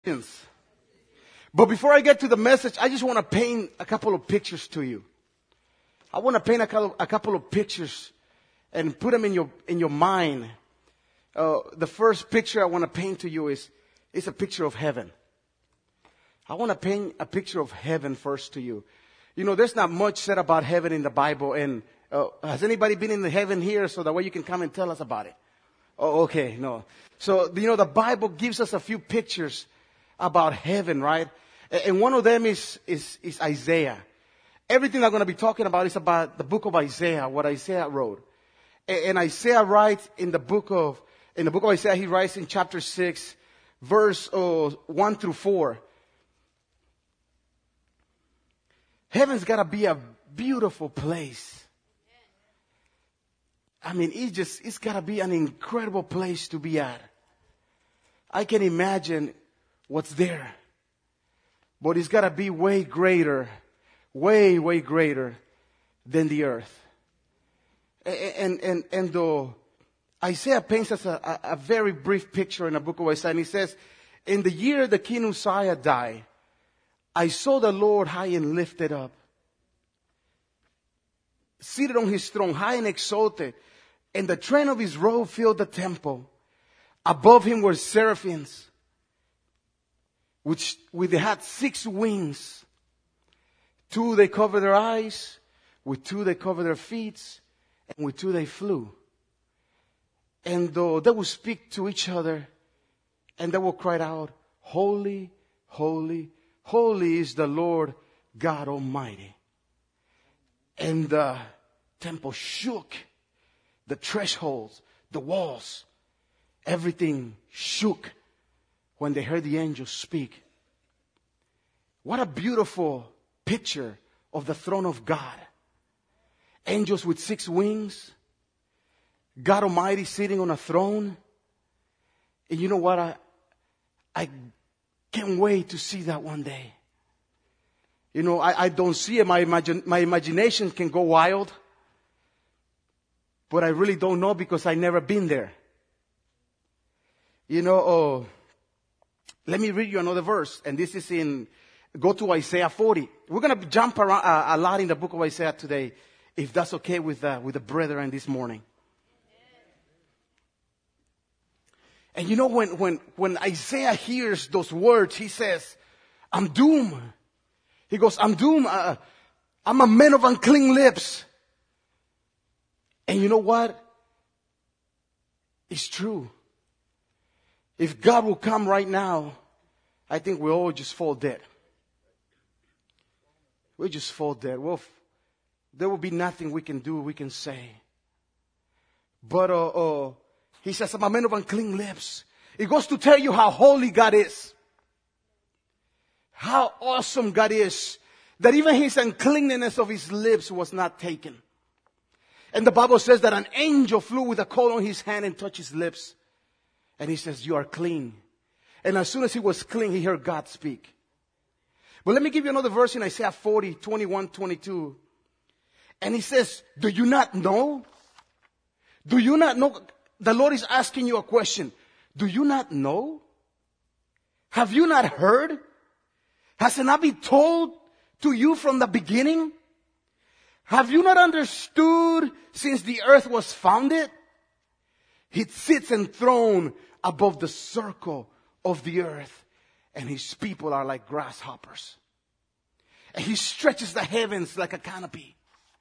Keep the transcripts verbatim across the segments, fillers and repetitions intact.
Revelations. But before I get to the message, I just want to paint a couple of pictures to you. I want to paint a couple, a couple of pictures and put them in your in your mind. Uh, the first picture I want to paint to you is is a picture of heaven. I want to paint a picture of heaven first to you. You know, there's not much said about heaven in the Bible. And uh, has anybody been in the heaven here so that way you can come and tell us about it? Oh, okay, no. So, you know, the Bible gives us a few pictures about heaven, right? And one of them is, is, is Isaiah. Everything I'm going to be talking about is about the book of Isaiah, what Isaiah wrote. And Isaiah writes in the book of, in the book of Isaiah, he writes in chapter six, verse uh, one through four. Heaven's got to be a beautiful place. I mean, it's just, it's got to be an incredible place to be at. I can imagine what's there. But it's got to be way greater, way, way greater than the earth. And, and, and though Isaiah paints us a, a, a very brief picture in the book of Isaiah. And he says, in the year the king Uzziah died, I saw the Lord high and lifted up, seated on his throne, high and exalted, and the train of his robe filled the temple. Above him were seraphims, which with they had six wings. Two they covered their eyes, with two they covered their feet, and with two they flew. And though they would speak to each other, and they would cry out, Holy, holy, holy is the Lord God Almighty. And the temple shook. The thresholds, the walls, everything shook when they heard the angels speak. What a beautiful picture of the throne of God. Angels with six wings. God Almighty sitting on a throne. And you know what? I, I can't wait to see that one day. You know, I, I don't see it. My, imagine, my imagination can go wild. But I really don't know because I've never been there. You know, oh, let me read you another verse. And this is in, go to Isaiah forty. We're going to jump around a, a lot in the book of Isaiah today, if that's okay with, uh, with the brethren this morning. And you know, when, when, when Isaiah hears those words, he says, I'm doomed. He goes, I'm doomed. Uh, I'm a man of unclean lips. And you know what? It's true. If God will come right now, I think we'll all just fall dead. We'll just fall dead. Well, there will be nothing we can do, we can say. But uh, uh, he says, I'm a man of unclean lips. It goes to tell you how holy God is. How awesome God is. That even his uncleanness of his lips was not taken. And the Bible says that an angel flew with a coal on his hand and touched his lips. And he says, you are clean. And as soon as he was clean, he heard God speak. But let me give you another verse in Isaiah forty, twenty-one, twenty-two. And he says, do you not know? Do you not know? The Lord is asking you a question. Do you not know? Have you not heard? Has it not been told to you from the beginning? Have you not understood since the earth was founded? He sits enthroned above the circle of the earth, and his people are like grasshoppers. And he stretches the heavens like a canopy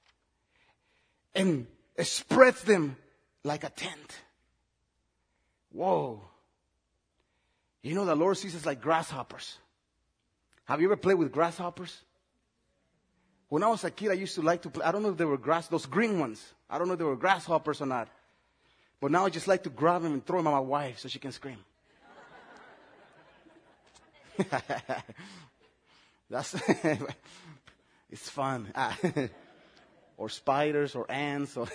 and spreads them like a tent. Whoa. You know, the Lord sees us like grasshoppers. Have you ever played with grasshoppers? When I was a kid, I used to like to play. I don't know if they were grass, those green ones. I don't know if they were grasshoppers or not. But now I just like to grab them and throw them at my wife so she can scream. That's, it's fun. Or spiders or ants. Or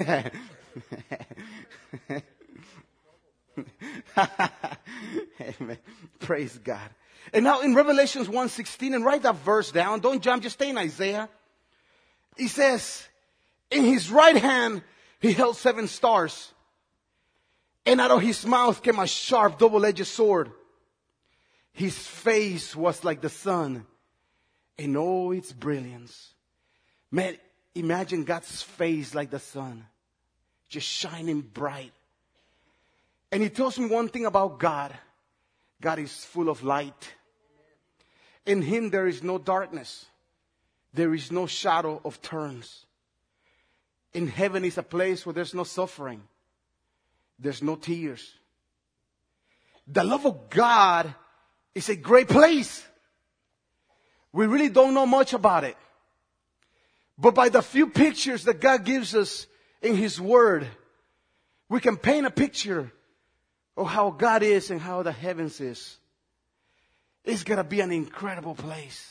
Amen. Praise God. And now in Revelations one sixteen, and write that verse down. Don't jump, just stay in Isaiah. He says, in his right hand, he held seven stars. And out of his mouth came a sharp double-edged sword. His face was like the sun in all its brilliance. Man, imagine God's face like the sun, just shining bright. And he tells me one thing about God. God is full of light. In him there is no darkness. There is no shadow of turns. In heaven is a place where there's no suffering. There's no tears. The love of God is a great place. We really don't know much about it. But by the few pictures that God gives us in His Word, we can paint a picture of how God is and how the heavens is. It's going to be an incredible place.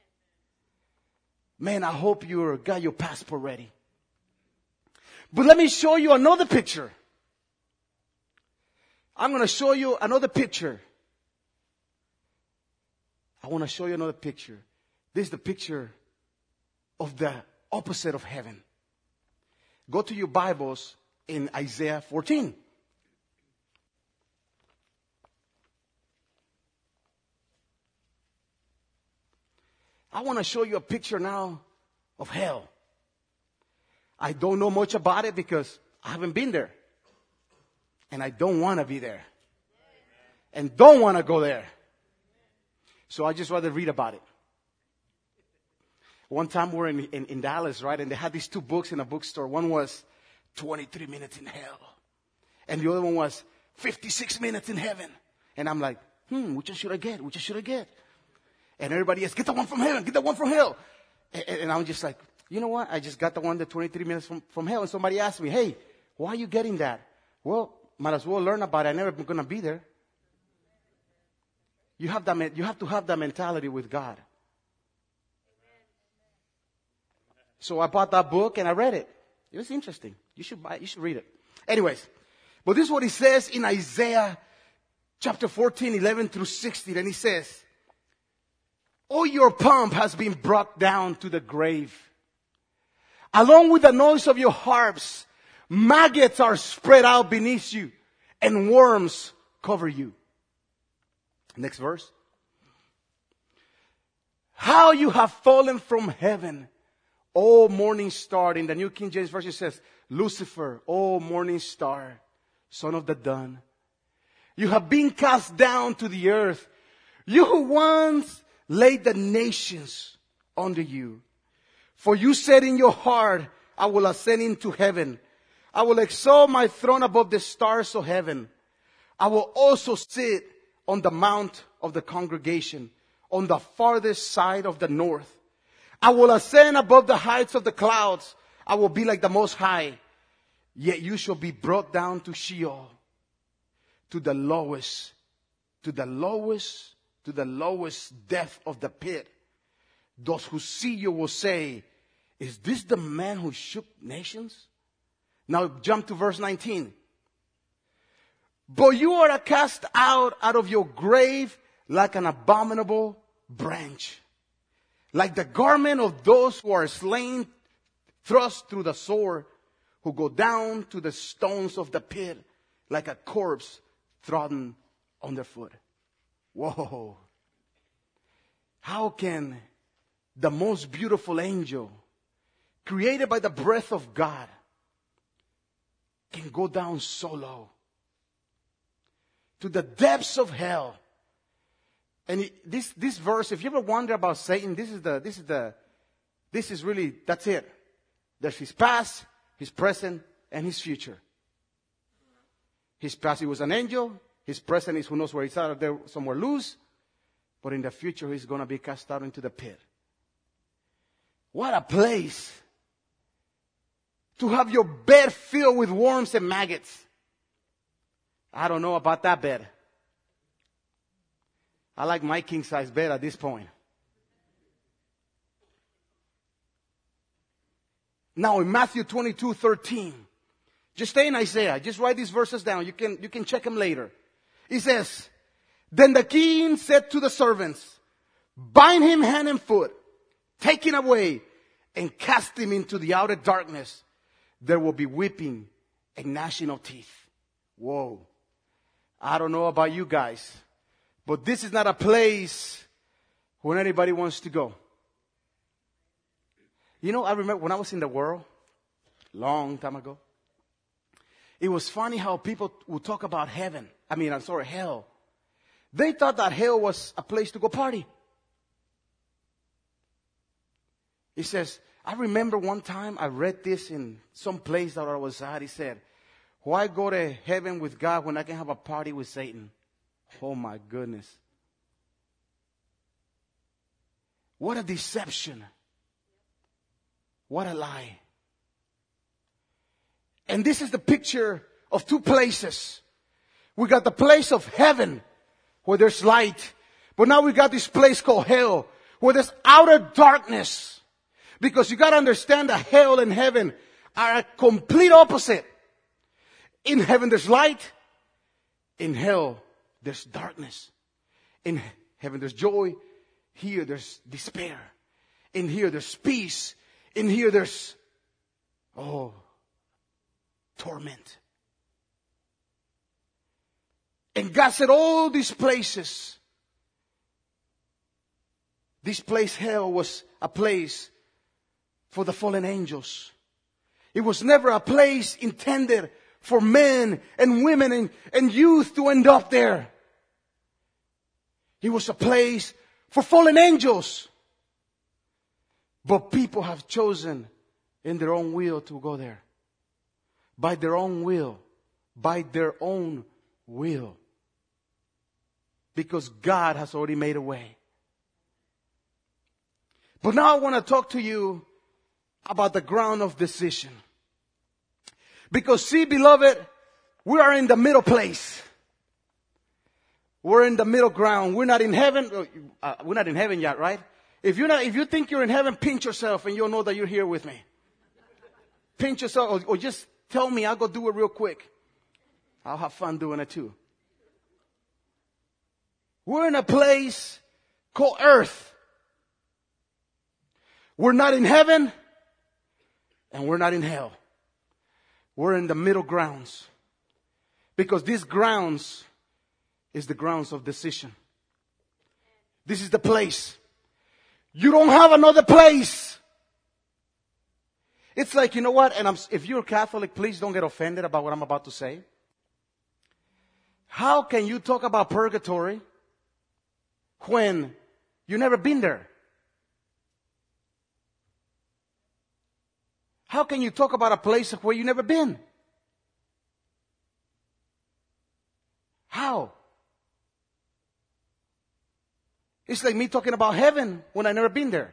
Man, I hope you got your passport ready. But let me show you another picture. I'm going to show you another picture. I want to show you another picture. This is the picture of the opposite of heaven. Go to your Bibles in Isaiah fourteen. I want to show you a picture now of hell. I don't know much about it because I haven't been there. And I don't want to be there. And don't want to go there. So I just rather read about it. One time we were in, in, in Dallas, right? And they had these two books in a bookstore. One was twenty-three minutes in hell. And the other one was fifty-six minutes in heaven. And I'm like, hmm, which one should I get? Which one should I get? And everybody else, get the one from heaven, get the one from hell. And, and I'm just like, you know what? I just got the one that twenty-three minutes from, from hell. And somebody asked me, hey, why are you getting that? Well, might as well learn about it. I'm never going to be there. You have that, you have to have that mentality with God. So I bought that book and I read it. It was interesting. You should buy it. You should read it. Anyways, but this is what he says in Isaiah chapter fourteen, eleven through sixteen. And he says, all your pomp has been brought down to the grave. Along with the noise of your harps, maggots are spread out beneath you, and worms cover you. Next verse. How you have fallen from heaven, O morning star. In the New King James Version says, Lucifer, O morning star, son of the dawn. You have been cast down to the earth. You who once laid the nations under you. For you said in your heart, I will ascend into heaven. I will exalt my throne above the stars of heaven. I will also sit on the mount of the congregation, on the farthest side of the north. I will ascend above the heights of the clouds. I will be like the Most High. Yet you shall be brought down to Sheol, to the lowest, to the lowest, to the lowest depth of the pit. Those who see you will say, is this the man who shook nations? Now jump to verse nineteen. But you are cast out out of your grave like an abominable branch, like the garment of those who are slain, thrust through the sword, who go down to the stones of the pit, like a corpse trodden underfoot. Whoa. How can the most beautiful angel, created by the breath of God, can go down so low to the depths of hell? And it, this this verse, if you ever wonder about Satan, this is the this is the this is really that's it. There's his past, his present, and his future. His past, he was an angel. His present is who knows where he's out there, somewhere loose. But in the future, he's going to be cast out into the pit. What a place to have your bed filled with worms and maggots. I don't know about that bed. I like my king size bed at this point. Now in Matthew twenty-two thirteen, just stay in Isaiah. Just write these verses down. You can, you can check them later. He says, then the king said to the servants, bind him hand and foot, take him away, and cast him into the outer darkness. There will be weeping and gnashing of teeth. Whoa. I don't know about you guys, But this is not a place where anybody wants to go. You know, I remember when I was in the world, long time ago, it was funny how people would talk about heaven. I mean, I'm sorry, hell. They thought that hell was a place to go party. He says, I remember one time I read this in some place that I was at. He said, why go to heaven with God when I can have a party with Satan? Oh my goodness. What a deception. What a lie. And this is the picture of two places. We got the place of heaven where there's light. But now we got this place called hell where there's outer darkness. Because you got to understand that hell and heaven are a complete opposite. In heaven there's light. In hell there's darkness. In heaven there's joy. Here there's despair. In here there's peace. In here there's, oh, torment. And God said all these places, this place hell was a place for the fallen angels. It was never a place intended for men and women and, and youth to end up there. It was a place for fallen angels. But people have chosen in their own will to go there. By their own will. By their own will. Because God has already made a way. But now I want to talk to you about the ground of decision. Because see, beloved, we are in the middle place. We're in the middle ground. We're not in heaven. Uh, we're not in heaven yet, right? If you're not, if you think you're in heaven, pinch yourself and you'll know that you're here with me. Pinch yourself or, or just tell me, I'll go do it real quick. I'll have fun doing it too. We're in a place called earth. We're not in heaven and we're not in hell. We're in the middle grounds. Because these grounds is the grounds of decision. This is the place. You don't have another place. It's like, you know what? And I'm, if you're Catholic, please don't get offended about what I'm about to say. How can you talk about purgatory when you've never been there? How can you talk about a place where you've never been? How? It's like me talking about heaven when I've never been there.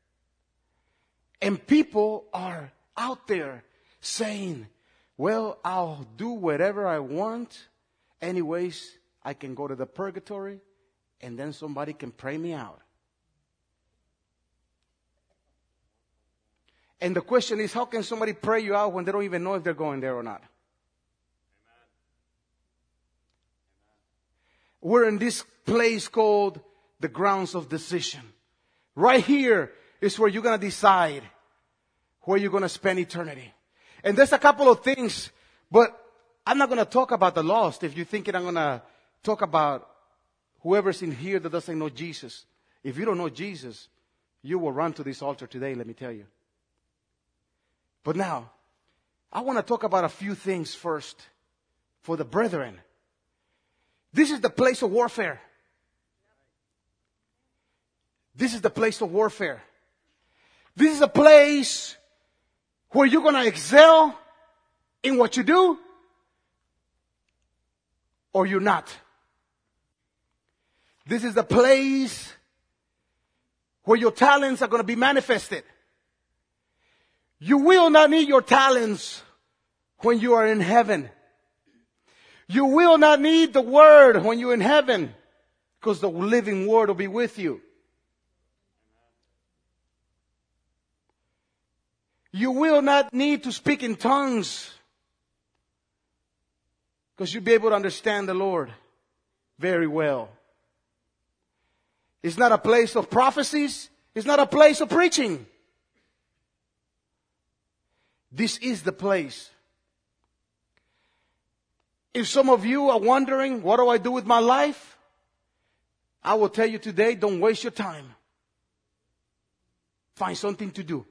And people are out there saying, well, I'll do whatever I want. Anyways, I can go to the purgatory and then somebody can pray me out. And the question is, how can somebody pray you out when they don't even know if they're going there or not? Amen. We're in this place called the grounds of decision. Right here is where you're going to decide where you're going to spend eternity. And there's a couple of things, but I'm not going to talk about the lost. If you're thinking I'm going to talk about whoever's in here that doesn't know Jesus. If you don't know Jesus, you will run to this altar today, let me tell you. But now, I want to talk about a few things first for the brethren. This is the place of warfare. This is the place of warfare. This is a place where you're going to excel in what you do or you're not. This is the place where your talents are going to be manifested. You will not need your talents when you are in heaven. You will not need the word when you're in heaven because the living word will be with you. You will not need to speak in tongues because you'll be able to understand the Lord very well. It's not a place of prophecies. It's not a place of preaching. This is the place. If some of you are wondering, what do I do with my life? I will tell you today, don't waste your time. Find something to do.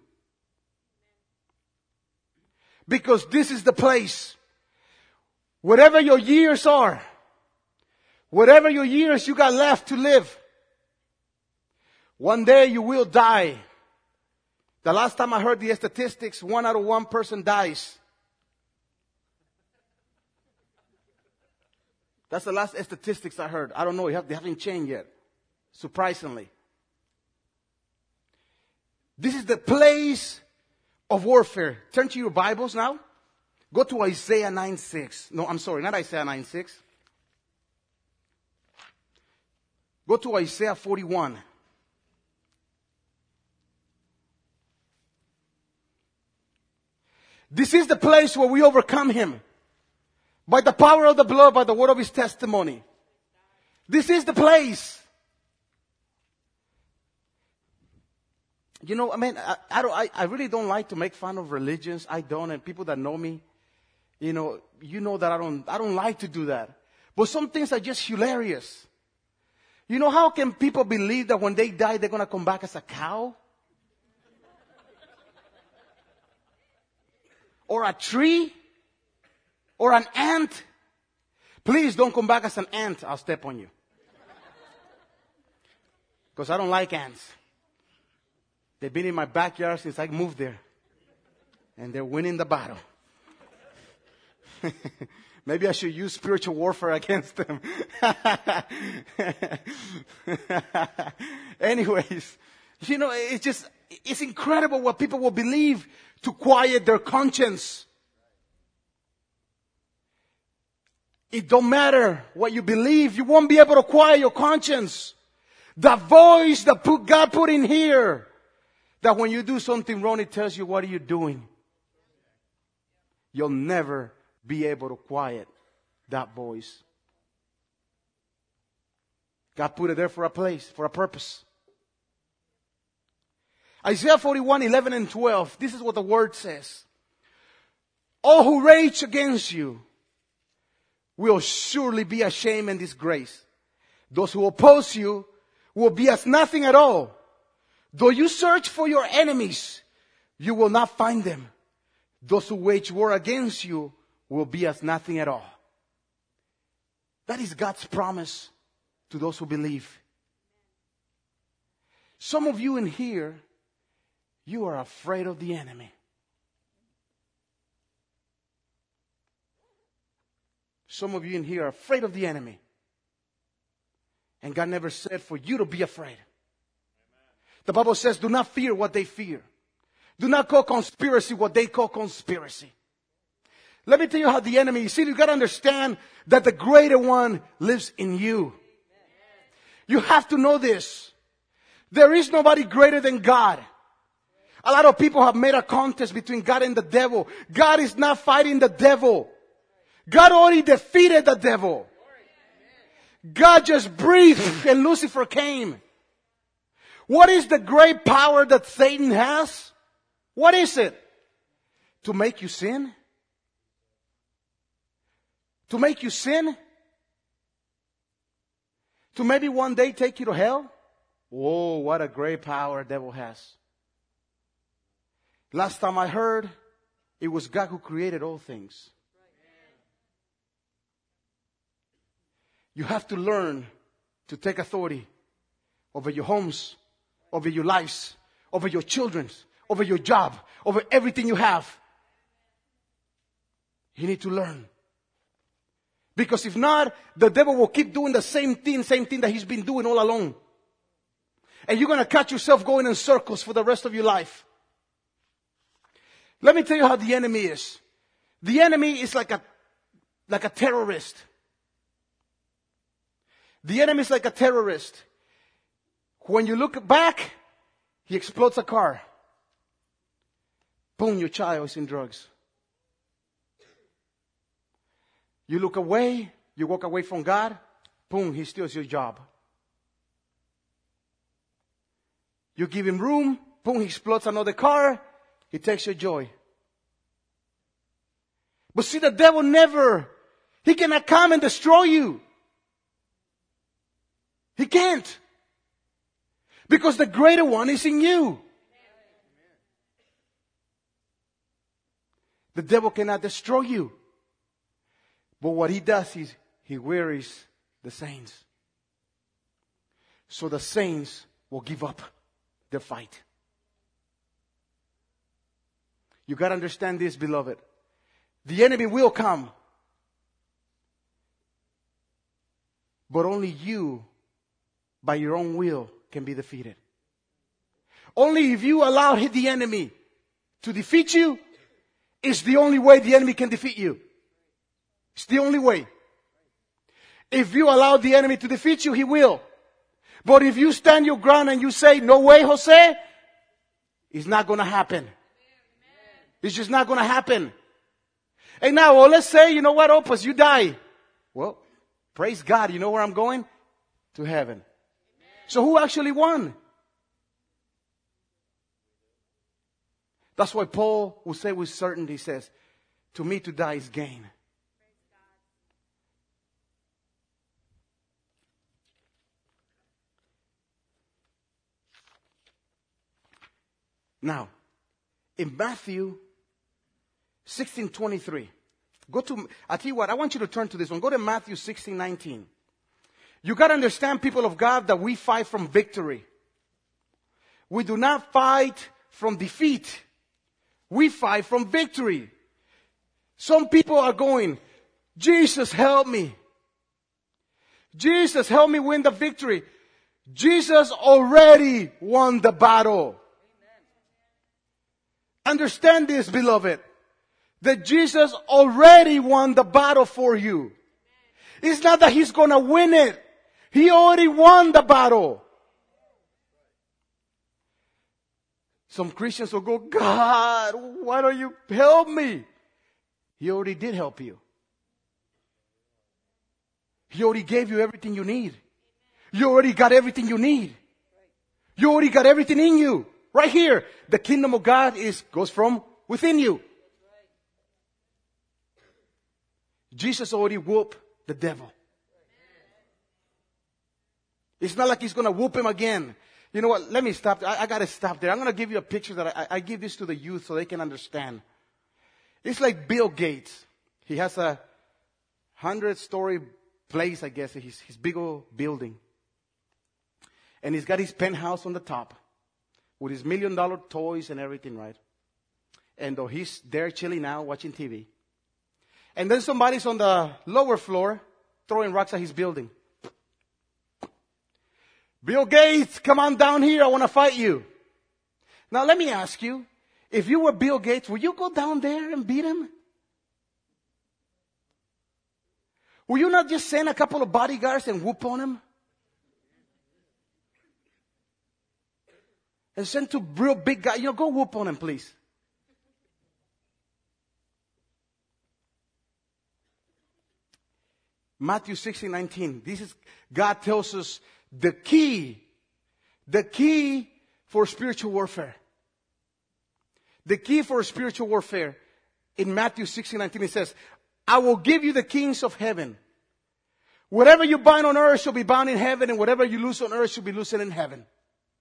Because this is the place. Whatever your years are, whatever your years you got left to live, one day you will die. The last time I heard the statistics, one out of one person dies. That's the last statistics I heard. I don't know. They haven't changed yet. Surprisingly. This is the place of warfare. Turn to your Bibles now. Go to Isaiah nine six. No, I'm sorry, not Isaiah nine six. Go to Isaiah forty-one. This is the place where we overcome him. By the power of the blood, by the word of his testimony. This is the place. You know, I mean, I, I, don't, I, I really don't like to make fun of religions. I don't, and people that know me, you know, you know that I don't, I don't like to do that. But some things are just hilarious. You know, how can people believe that when they die, they're going to come back as a cow? Or a tree? Or an ant? Please don't come back as an ant. I'll step on you. Because I don't like ants. They've been in my backyard since I moved there. And they're winning the battle. Maybe I should use spiritual warfare against them. Anyways, you know, it's just, it's incredible what people will believe to quiet their conscience. It don't matter what you believe. You won't be able to quiet your conscience. The voice that put, God put in here, that when you do something wrong, it tells you, what are you doing? You'll never be able to quiet that voice. God put it there for a place, for a purpose. Isaiah forty-one, eleven and twelve. This is what the word says. All who rage against you will surely be ashamed and disgraced. Those who oppose you will be as nothing at all. Though you search for your enemies, you will not find them. Those who wage war against you will be as nothing at all. That is God's promise to those who believe. Some of you in here, you are afraid of the enemy. Some of you in here are afraid of the enemy. And God never said for you to be afraid. The Bible says, do not fear what they fear. Do not call conspiracy what they call conspiracy. Let me tell you how the enemy, you see, you got to understand that the greater one lives in you. You have to know this. There is nobody greater than God. A lot of people have made a contest between God and the devil. God is not fighting the devil. God already defeated the devil. God just breathed and Lucifer came. What is the great power that Satan has? What is it? To make you sin? To make you sin? To maybe one day take you to hell? Whoa, what a great power the devil has. Last time I heard, it was God who created all things. You have to learn to take authority over your homes, over your lives, over your children, over your job, over everything you have. You need to learn. Because if not, the devil will keep doing the same thing, same thing that he's been doing all along. And you're going to catch yourself going in circles for the rest of your life. Let me tell you how the enemy is. The enemy is like a, like a terrorist. The enemy is like a terrorist. When you look back, he explodes a car. Boom, your child is in drugs. You look away, you walk away from God, boom, he steals your job. You give him room, boom, he explodes another car, he takes your joy. But see, the devil never, he cannot come and destroy you. He can't. Because the greater one is in you. The devil cannot destroy you. But what he does is he wearies the saints. So the saints will give up their fight. You got to understand this, beloved. The enemy will come. But only you, by your own will, can be defeated. Only if you allow the enemy to defeat you, is the only way the enemy can defeat you. It's the only way. If you allow the enemy to defeat you, he will. But if you stand your ground and you say, no way, Jose, it's not going to happen. It's just not going to happen. And now, well, let's say, you know what, Opus, you die. Well, praise God. You know where I'm going? To heaven. So who actually won? That's why Paul will say with certainty, he says, to me to die is gain. Now, in Matthew sixteen twenty-three, go to, I tell you what, I want you to turn to this one. Go to Matthew sixteen nineteen. You got to understand, people of God, that we fight from victory. We do not fight from defeat. We fight from victory. Some people are going, Jesus, help me. Jesus, help me win the victory. Jesus already won the battle. Understand this, beloved, that Jesus already won the battle for you. It's not that he's going to win it. He already won the battle. Some Christians will go, God, why don't you help me? He already did help you. He already gave you everything you need. You already got everything you need. You already got everything in you. Right here. The kingdom of God is goes from within you. Jesus already whooped the devil. It's not like he's going to whoop him again. You know what? Let me stop. I, I got to stop there. I'm going to give you a picture that I, I give this to the youth so they can understand. It's like Bill Gates. He has a hundred-story place, I guess, his, his big old building. And he's got his penthouse on the top with his million-dollar toys and everything, right? And uh, he's there chilling out, watching T V. And then somebody's on the lower floor throwing rocks at his building. Bill Gates, come on down here. I want to fight you. Now, let me ask you, if you were Bill Gates, would you go down there and beat him? Will you not just send a couple of bodyguards and whoop on him? And send two real big guys, you know, go whoop on him, please. Matthew sixteen nineteen. This is, God tells us the key, the key for spiritual warfare. The key for spiritual warfare in Matthew sixteen nineteen, it says, I will give you the kings of heaven. Whatever you bind on earth shall be bound in heaven, and whatever you loose on earth shall be loosened in heaven. Amen.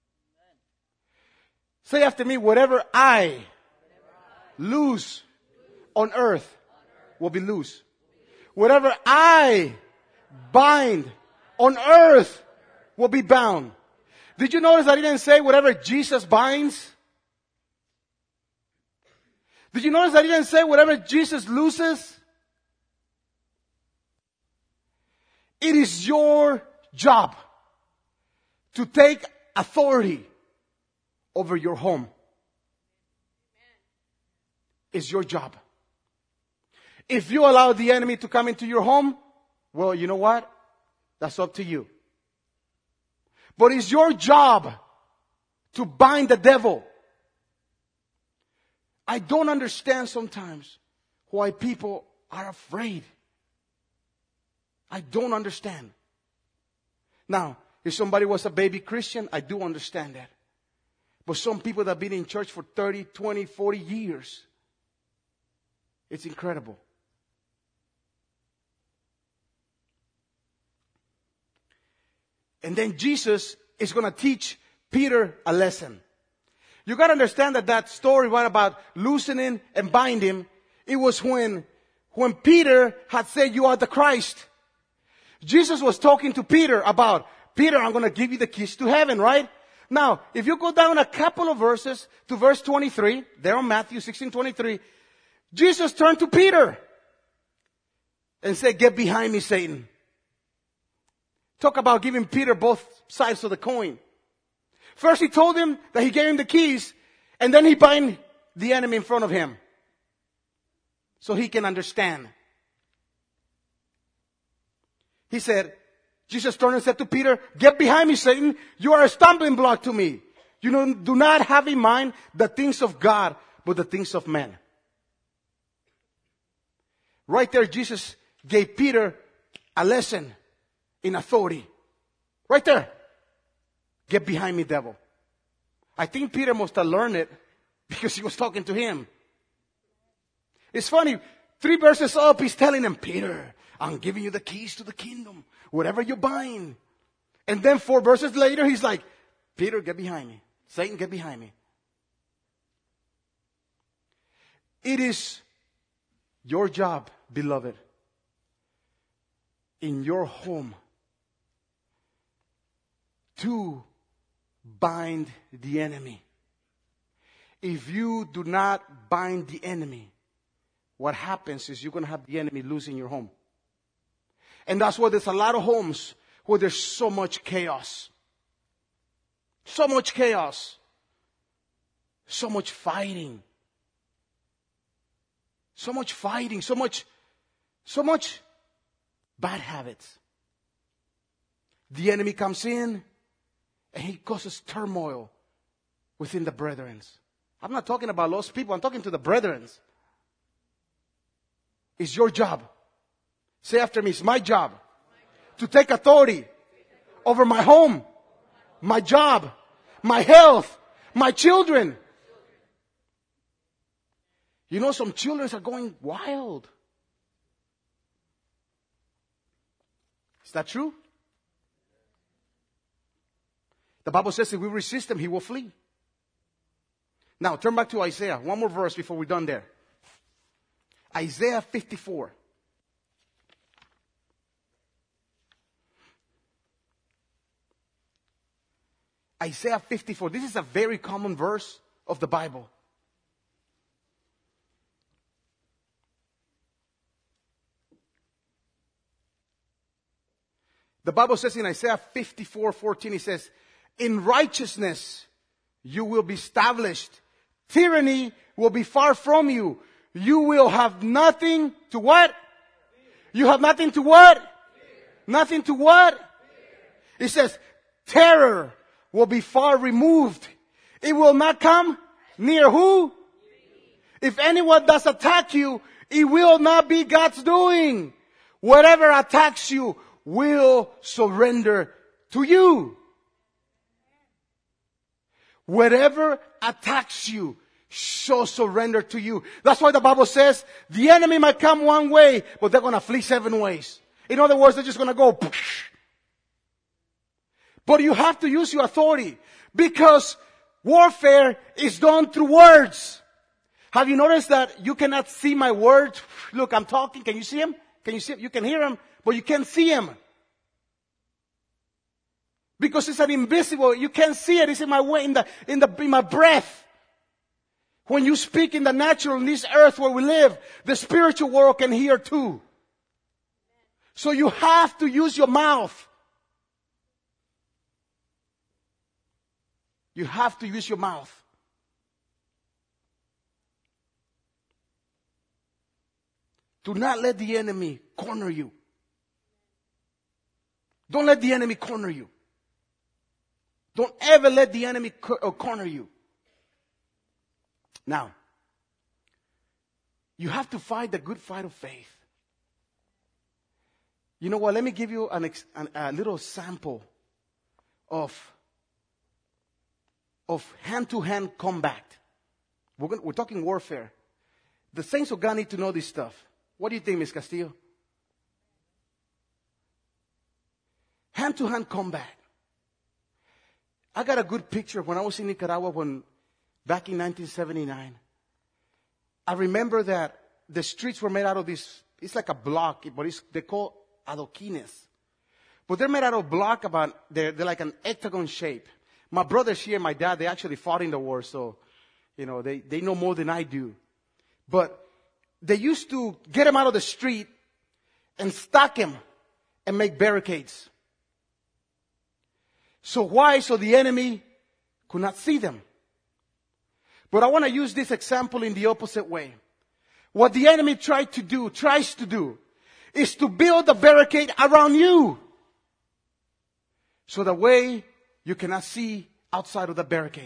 Say after me, whatever I, whatever I lose on earth will be loose. Whatever I bind on earth will be bound. Did you notice I didn't say whatever Jesus binds? Did you notice I didn't say whatever Jesus looses? It is your job to take authority over your home. It's your job. If you allow the enemy to come into your home, well, you know what? That's up to you. But it's your job to bind the devil. I don't understand sometimes why people are afraid. I don't understand. Now, if somebody was a baby Christian, I do understand that. But some people that have been in church for thirty, twenty, forty years, it's incredible. And then Jesus is going to teach Peter a lesson. You got to understand that that story was about loosening and binding. It was when, when Peter had said, you are the Christ. Jesus was talking to Peter about, Peter, I'm going to give you the keys to heaven, right? Now, if you go down a couple of verses to verse twenty-three, there on Matthew sixteen twenty-three, Jesus turned to Peter and said, get behind me, Satan. Talk about giving Peter both sides of the coin. First he told him that he gave him the keys, and then he bind the enemy in front of him so he can understand. He said, Jesus turned and said to Peter, get behind me, Satan. You are a stumbling block to me. You know, do not have in mind the things of God, but the things of men. Right there, Jesus gave Peter a lesson in authority. Right there. Get behind me, devil. I think Peter must have learned it because he was talking to him. It's funny. Three verses up, he's telling him, Peter, I'm giving you the keys to the kingdom. Whatever you bind. And then four verses later, he's like, Peter, get behind me. Satan, get behind me. It is your job, beloved, in your home to bind the enemy. If you do not bind the enemy, what happens is you're going to have the enemy losing your home. And that's why there's a lot of homes where there's so much chaos. So much chaos. So much fighting. So much fighting. So much, so much bad habits. The enemy comes in and he causes turmoil within the brethren. I'm not talking about lost people. I'm talking to the brethren. It's your job. Say after me, it's my job to take authority over my home, my job, my health, my children. You know, some children are going wild. Is that true? The Bible says if we resist him, he will flee. Now, turn back to Isaiah. One more verse before we're done there. Isaiah fifty-four. Isaiah fifty-four. This is a very common verse of the Bible. The Bible says in Isaiah fifty-four fourteen, it says, in righteousness you will be established. Tyranny will be far from you. You will have nothing to what? You have nothing to what? Nothing to what? It says, terror will be far removed. It will not come near who? If anyone does attack you, it will not be God's doing. Whatever attacks you will surrender to you. Whatever attacks you shall surrender to you. That's why the Bible says the enemy might come one way, but they're going to flee seven ways. In other words, they're just going to go. But you have to use your authority because warfare is done through words. Have you noticed that you cannot see my words? Look, I'm talking. Can you see him? Can you see him? You can hear him, but you can't see him. Because it's an invisible, you can't see it. It's in my way, in the, in the, in my breath. When you speak in the natural, in this earth where we live, the spiritual world can hear too. So you have to use your mouth. You have to use your mouth. Do not let the enemy corner you. Don't let the enemy corner you. Don't ever let the enemy corner you. Now, you have to fight the good fight of faith. You know what? Let me give you an, an, a little sample of, of hand-to-hand combat. We're, gonna, we're talking warfare. The saints of God need to know this stuff. What do you think, Miz Castillo? Hand-to-hand combat. I got a good picture when I was in Nicaragua when, back in nineteen seventy-nine. I remember that the streets were made out of this, it's like a block, but it's, they call adoquines. But they're made out of block about, they're, they're like an octagon shape. My brothers here, my dad, they actually fought in the war, so, you know, they, they know more than I do. But they used to get them out of the street and stack them and make barricades. So why? So the enemy could not see them. But I want to use this example in the opposite way. What the enemy tried to do, tries to do, is to build a barricade around you. So that way you cannot see outside of the barricade.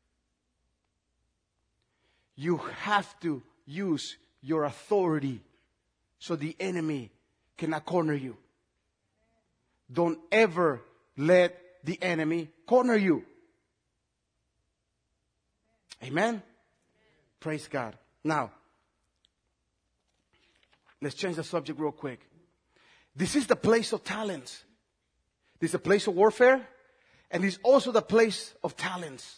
You have to use your authority so the enemy cannot corner you. Don't ever let the enemy corner you. Amen? Praise God. Now, let's change the subject real quick. This is the place of talents. This is a place of warfare, and it's also the place of talents.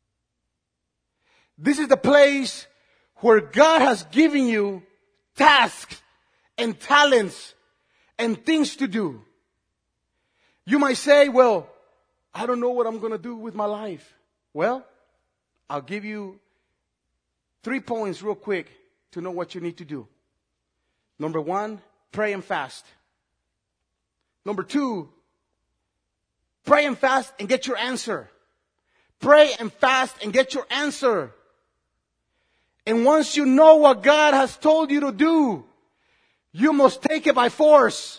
This is the place where God has given you tasks and talents and things to do. You might say, well, I don't know what I'm going to do with my life. Well, I'll give you three points real quick to know what you need to do. Number one, pray and fast. Number two, pray and fast and get your answer. Pray and fast and get your answer. And once you know what God has told you to do, you must take it by force.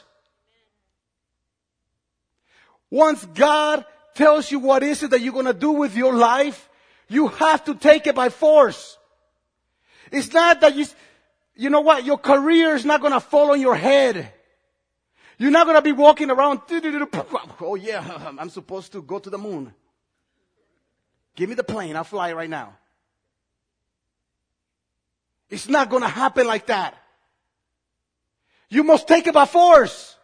Once God tells you what is it that you're going to do with your life, you have to take it by force. It's not that you, you know what, your career is not going to fall on your head. You're not going to be walking around, oh yeah, I'm supposed to go to the moon. Give me the plane, I'll fly right now. It's not going to happen like that. You must take it by force.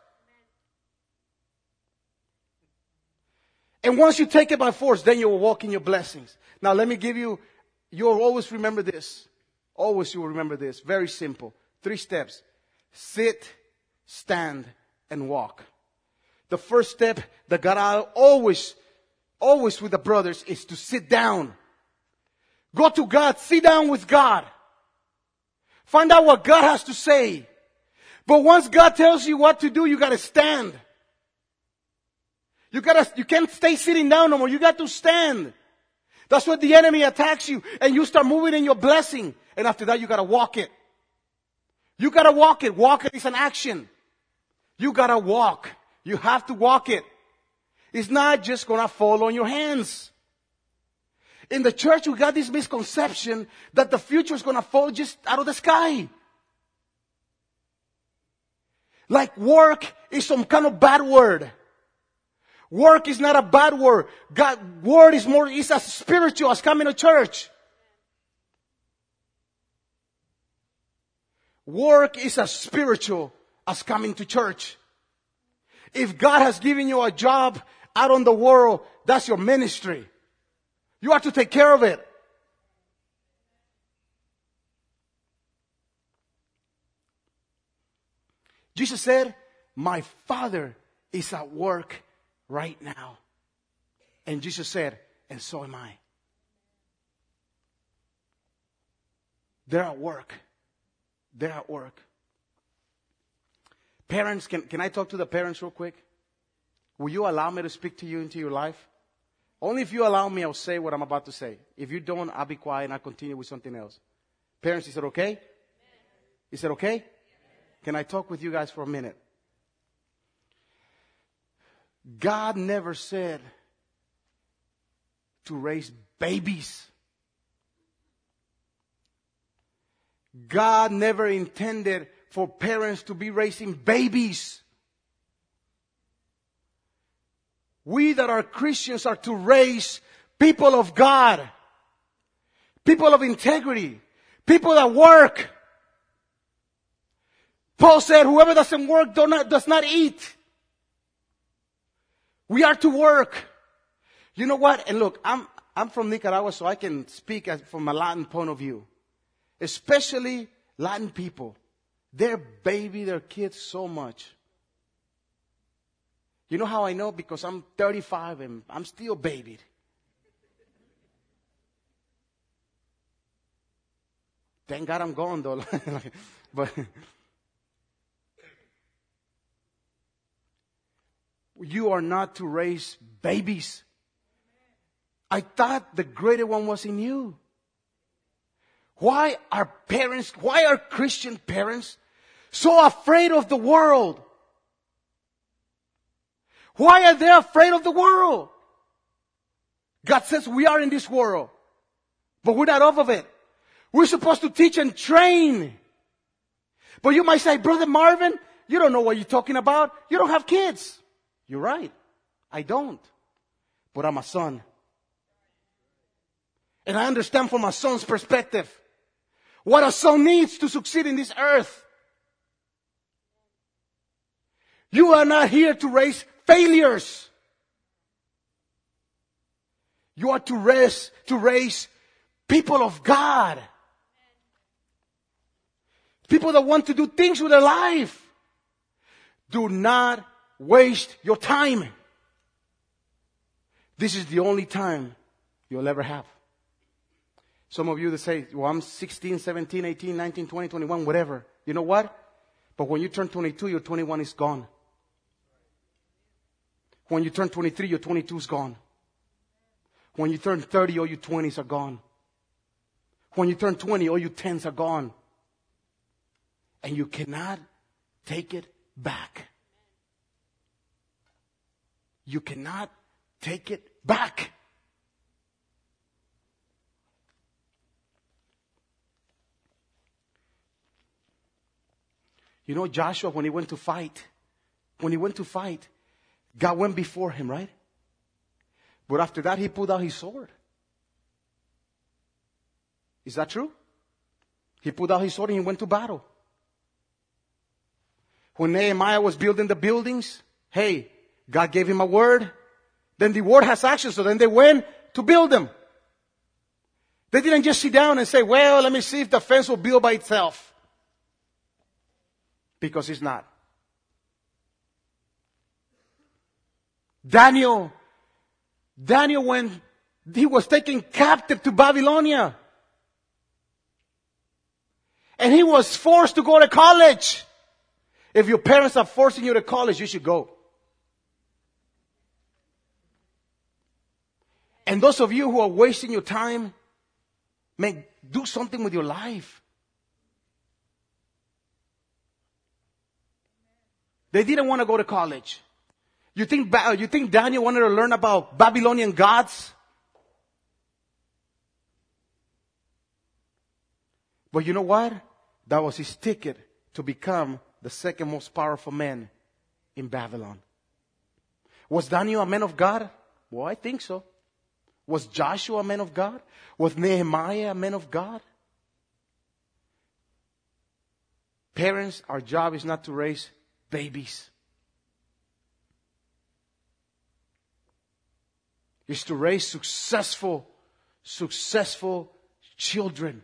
And once you take it by force, then you will walk in your blessings. Now let me give you, you'll always remember this. Always you will remember this. Very simple. Three steps. Sit, stand, and walk. The first step that God always, always with the brothers is to sit down. Go to God. Sit down with God. Find out what God has to say. But once God tells you what to do, you got to stand. You gotta, you can't stay sitting down no more. You got to stand. That's what the enemy attacks you. And you start moving in your blessing. And after that, you gotta walk it. You gotta walk it. Walk it is an action. You gotta walk. You have to walk it. It's not just gonna fall on your hands. In the church, we got this misconception that the future is gonna fall just out of the sky. Like work is some kind of bad word. Work is not a bad word. God, word is more, is as spiritual as coming to church. Work is as spiritual as coming to church. If God has given you a job out on the world, that's your ministry. You have to take care of it. Jesus said, my Father is at work right now. And Jesus said, and so am I. They're at work. They're at work. Parents, can, can I talk to the parents real quick? Will you allow me to speak to you into your life? Only if you allow me, I'll say what I'm about to say. If you don't, I'll be quiet and I'll continue with something else. Parents, is it okay? Is it okay? Can I talk with you guys for a minute? God never said to raise babies. God never intended for parents to be raising babies. We that are Christians are to raise people of God, people of integrity, people that work. Paul said, whoever doesn't work do not, does not eat. We are to work. You know what? And look, I'm, I'm from Nicaragua, so I can speak as, from a Latin point of view. Especially Latin people. They baby their kids so much. You know how I know? Because I'm thirty-five and I'm still babied. Thank God I'm gone though. But you are not to raise babies. I thought the greater one was in you. Why are parents, why are Christian parents so afraid of the world? Why are they afraid of the world? God says we are in this world, but we're not off of it. We're supposed to teach and train. But you might say, Brother Marvin, you don't know what you're talking about. You don't have kids. You're right. I don't. But I'm a son. And I understand from a son's perspective what a son needs to succeed in this earth. You are not here to raise failures. You are to raise, to raise people of God. People that want to do things with their life. Do not waste your time. This is the only time you'll ever have. Some of you that say, well, I'm sixteen, seventeen, eighteen, nineteen, twenty, twenty-one, whatever. You know what? But when you turn twenty-two, your twenty-one is gone. When you turn twenty-three, your twenty-two is gone. When you turn thirty, all your twenties are gone. When you turn twenty, all your tens are gone. And you cannot take it back. You cannot take it back. You know, Joshua, when he went to fight, when he went to fight, God went before him, right? But after that, he pulled out his sword. Is that true? He pulled out his sword and he went to battle. When Nehemiah was building the buildings, hey, God gave him a word. Then the word has action, so then they went to build them. They didn't just sit down and say, well, let me see if the fence will build by itself. Because it's not. Daniel, Daniel when he was taken captive to Babylonia. And he was forced to go to college. If your parents are forcing you to college, you should go. And those of you who are wasting your time, man, do something with your life. They didn't want to go to college. You think, you think Daniel wanted to learn about Babylonian gods? But you know what? That was his ticket to become the second most powerful man in Babylon. Was Daniel a man of God? Well, I think so. Was Joshua a man of God? Was Nehemiah a man of God? Parents, our job is not to raise babies. It's to raise successful, successful children.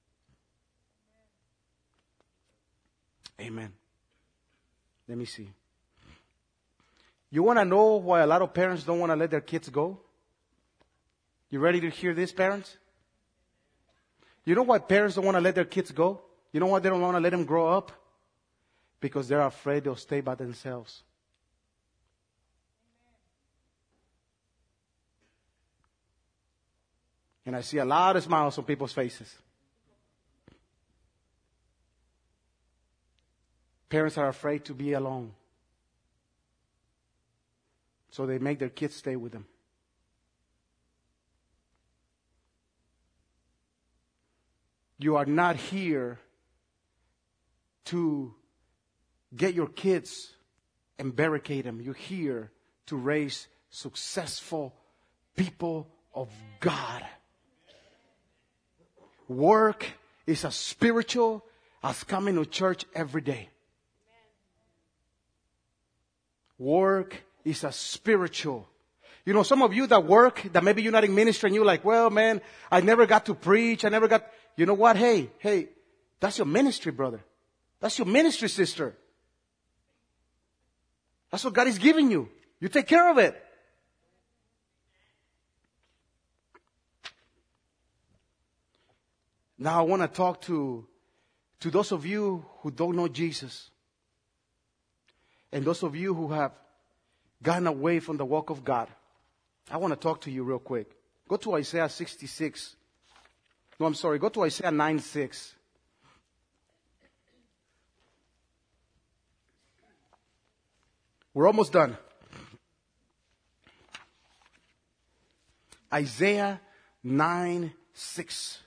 Amen. Let me see. You want to know why a lot of parents don't want to let their kids go? You ready to hear this, parents? You know why parents don't want to let their kids go? You know why they don't want to let them grow up? Because they're afraid they'll stay by themselves. And I see a lot of smiles on people's faces. Parents are afraid to be alone. So they make their kids stay with them. You are not here to get your kids and barricade them. You're here to raise successful people of God. Work is as spiritual as coming to church every day. Work is as spiritual. You know, some of you that work, that maybe you're not in ministry and you're like, well, man, I never got to preach. I never got, you know what? Hey, hey, that's your ministry, brother. That's your ministry, sister. That's what God is giving you. You take care of it. Now I want to talk to, to those of you who don't know Jesus. And those of you who have gotten away from the walk of God. I want to talk to you real quick. Go to Isaiah sixty-six. No, I'm sorry. Go to Isaiah nine six. We're almost done. Isaiah nine six.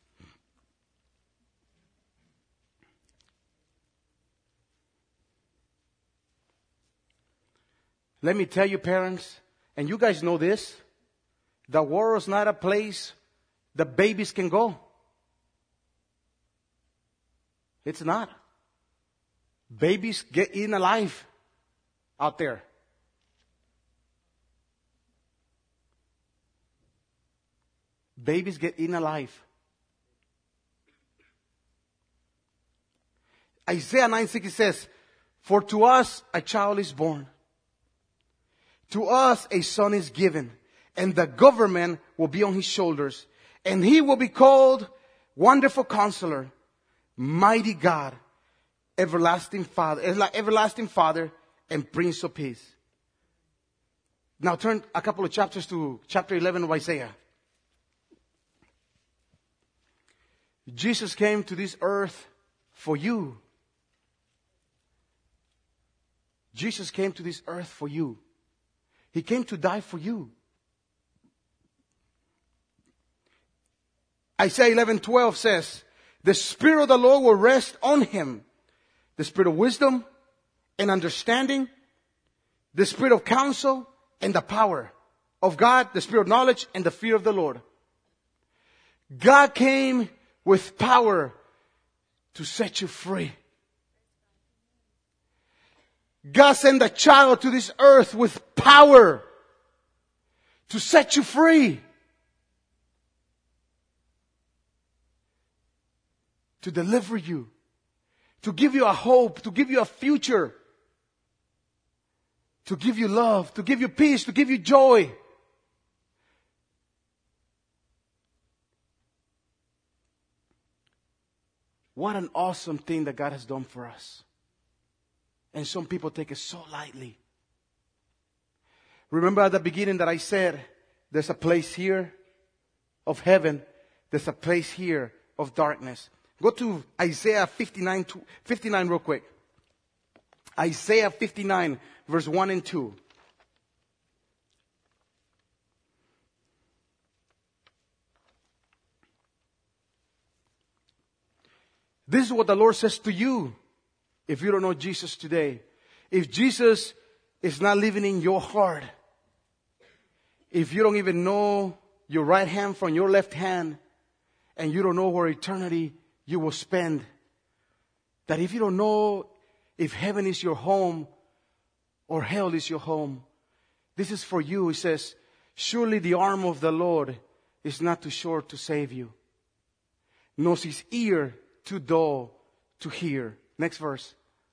Let me tell you, parents, and you guys know this, the world's not a place the babies can go. It's not. Babies get eaten alive out there. Babies get eaten alive. Isaiah nine six says, for to us a child is born. To us a son is given, and the government will be on his shoulders, and he will be called Wonderful Counselor, Mighty God, Everlasting Father, Everlasting Father, and Prince of Peace. Now turn a couple of chapters to chapter eleven of Isaiah. Jesus came to this earth for you. Jesus came to this earth for you. He came to die for you. Isaiah eleven twelve says, the Spirit of the Lord will rest on him. The Spirit of wisdom and understanding, the Spirit of counsel and the power of God, the Spirit of knowledge and the fear of the Lord. God came with power to set you free. God sent a child to this earth with power to set you free. To deliver you. To give you a hope. To give you a future. To give you love. To give you peace. To give you joy. What an awesome thing that God has done for us. And some people take it so lightly. Remember at the beginning that I said, there's a place here of heaven. There's a place here of darkness. Go to Isaiah fifty-nine, fifty-nine real quick. Isaiah fifty-nine, verse one and two. This is what the Lord says to you. If you don't know Jesus today, if Jesus is not living in your heart, if you don't even know your right hand from your left hand, and you don't know where eternity you will spend, that if you don't know if heaven is your home or hell is your home, this is for you. He says, surely the arm of the Lord is not too short to save you, nor his ear too dull to hear. Next verse.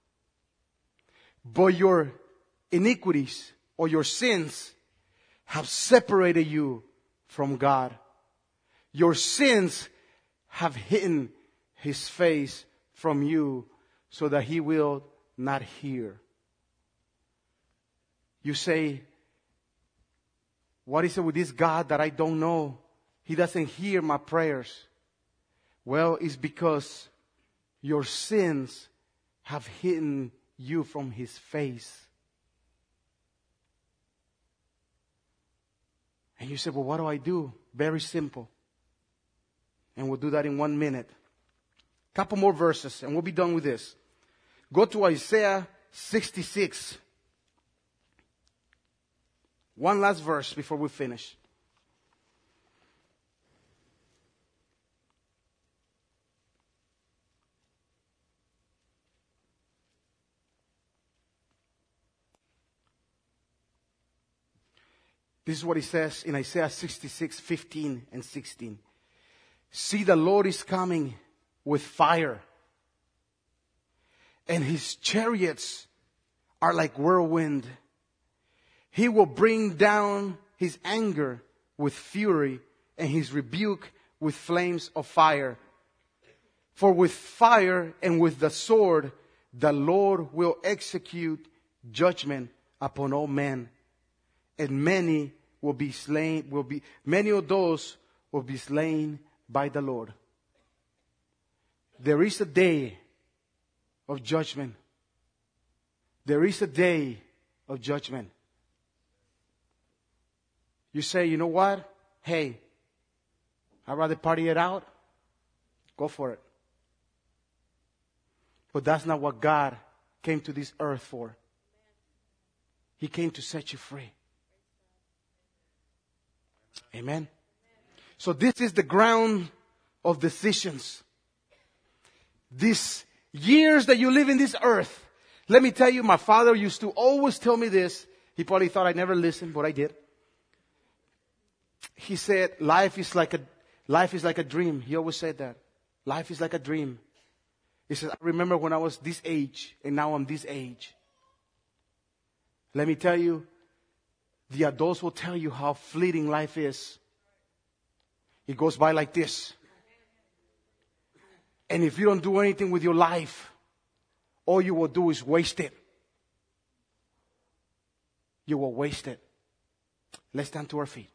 But your iniquities or your sins have separated you from God. Your sins have hidden his face from you so that he will not hear. You say, what is it with this God that I don't know? He doesn't hear my prayers. Well, it's because your sins have hidden you from his face. And you say, well, what do I do? Very simple. And we'll do that in one minute. Couple more verses and we'll be done with this. Go to Isaiah sixty-six. One last verse before we finish. This is what he says in Isaiah sixty-six, fifteen and sixteen. See, the Lord is coming with fire, and his chariots are like whirlwind. He will bring down his anger with fury and his rebuke with flames of fire. For with fire and with the sword, the Lord will execute judgment upon all men. And many will be slain, will be, many of those will be slain by the Lord. There is a day of judgment. There is a day of judgment. You say, you know what? Hey, I'd rather party it out. Go for it. But that's not what God came to this earth for. He came to set you free. Amen. So this is the ground of decisions. These years that you live in this earth, let me tell you, my father used to always tell me this. He probably thought I never listened, but I did. He said, life is like a, life is like a dream. He always said that. Life is like a dream. He said, I remember when I was this age and now I'm this age. Let me tell you, the adults will tell you how fleeting life is. It goes by like this. And if you don't do anything with your life, all you will do is waste it. You will waste it. Let's stand to our feet.